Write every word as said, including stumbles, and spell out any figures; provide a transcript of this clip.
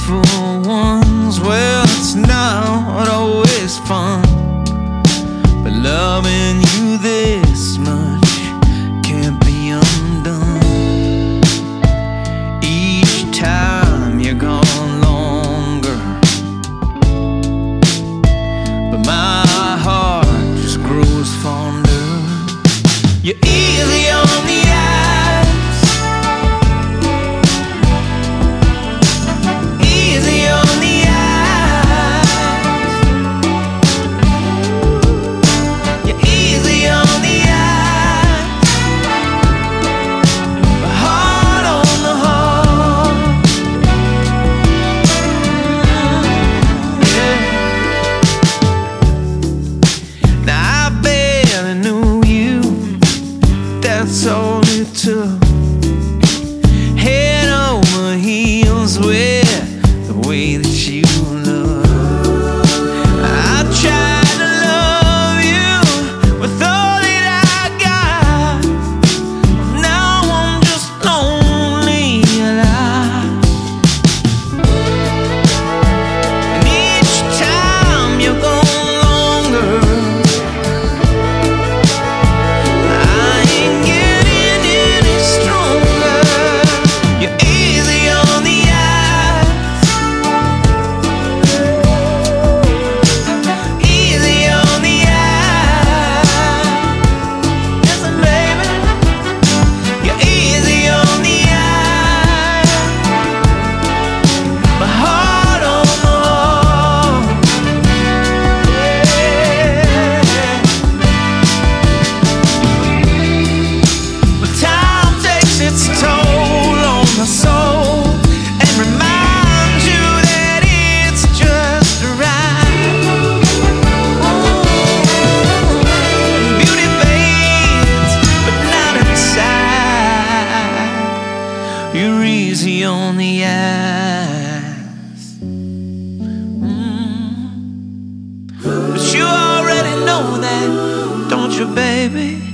beautiful ones. Well, it's not always fun, but loving you this much can't be undone. Each time you're gone longer, but my heart just grows fonder. You're easy on the eyes, easy on the eyes. You're easy on the eyes, but hard on the heart. Yeah. Now I barely knew you, that's all it took. Head over heels with the way that you look. I tried to love you with all that I got. Now I'm just lonely alive. And each time you're gone longer, I ain't getting any stronger. You're easy on the eyes, easy on the eyes. Listen, baby, you're easy on the eyes, but hard on the heart. Yeah. But time takes its toll on my soul and reminds you that it's just a ride. Beauty fades, but not inside. You're easy on the eyes. Mm. But you already know that, don't you, baby?